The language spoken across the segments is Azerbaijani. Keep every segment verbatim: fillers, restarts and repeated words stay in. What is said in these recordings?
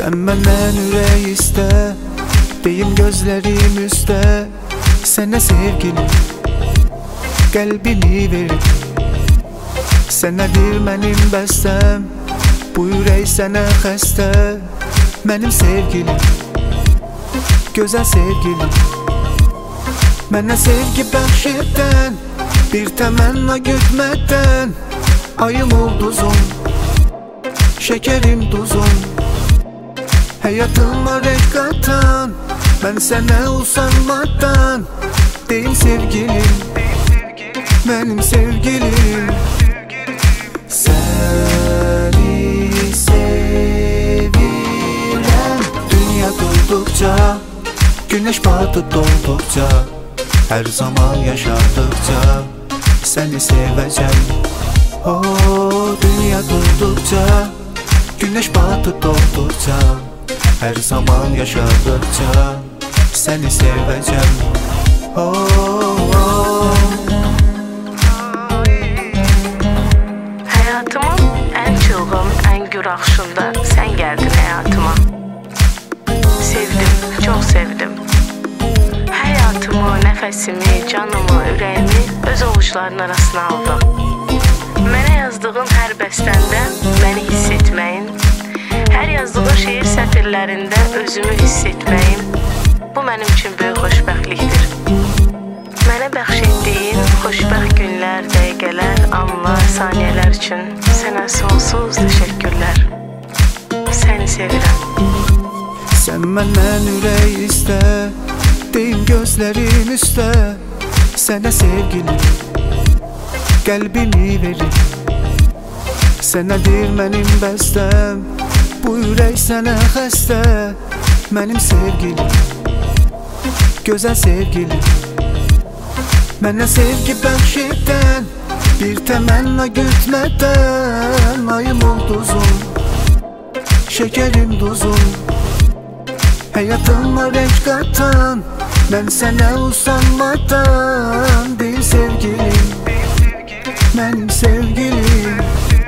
Sen məndən ürək istə, deyim gözlərim üstə. Sənə sevgilim qəlbimi verir, sənədir mənim bəstəm. Bu ürək sənə xəstə, mənim sevgilim, gözəl sevgilim. Mənə sevgi bəxş edən, bir təmənna gütmədən. Ayım ulduzum, şekerim duzum, hayatıma renk katan. Ben sənə usanmadan, deyim sevgilim, mənim sevgilim. Səni sevirəm, dünya durduqca, güneş batı doğduqca, her zaman yaşardıqca səni sevəcəm. Oh, dünya durduqca, güneş batı doğduqca, her zaman yaşardıqca səni sevəcəm. Oh, oh. Hayatımın en çılgın, en gür akışında sen geldin hayatıma. Sevdim, çok sevdim. Hayatımı, nefesimi, canımı, ürəyimi öz ovuçların arasına aldım. Mənə yazdığın hər bəstəndə məni hiss etməyin, hər yazdığın şeir sətirlərində özümü hiss etməyim, bu mənim üçün böyük xoşbəxtlikdir. Mənə bəxş etdiyin xoşbəxt günlər, dəqiqələr, anlar, saniyələr üçün sənə sonsuz təşəkkürlər. Səni sevirəm. Sən məndən ürək istə, deyim gözlərim üstə. Sənə sevgilim qəlbimi verir, sənədir mənim bəstəm. Bu ürək sənə xəstə, mənim sevgilim, gözəl sevgilim. Mənə sevgi bəxş edən, bir təmənna gütmədən. Ayım ulduzum, şekerim duzum, hayatıma renk katan. Ben sənə usanmadan, deyim sevgilim, mənim sevgilim.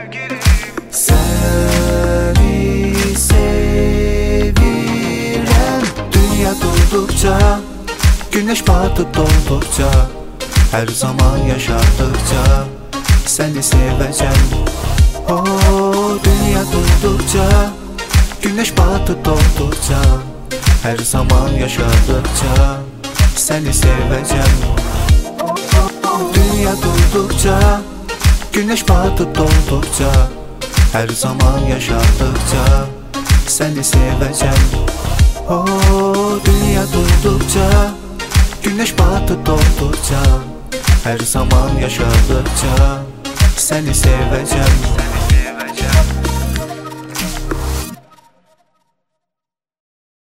Səni sevirəm, dünya durduqca, güneş batı doğduqca, her zaman yaşardıqca səni sevəcəm. Oh, dünya durduqca, güneş batı doğduqca, her zaman yaşardıqca səni sevəcəm. Dünya durduqca, güneş batı doğduqca, her zaman yaşardıqca səni sevəcəm. Oh, dünya durduqca, güneş batı doğduqca, her zaman yaşardıqca səni sevəcəm.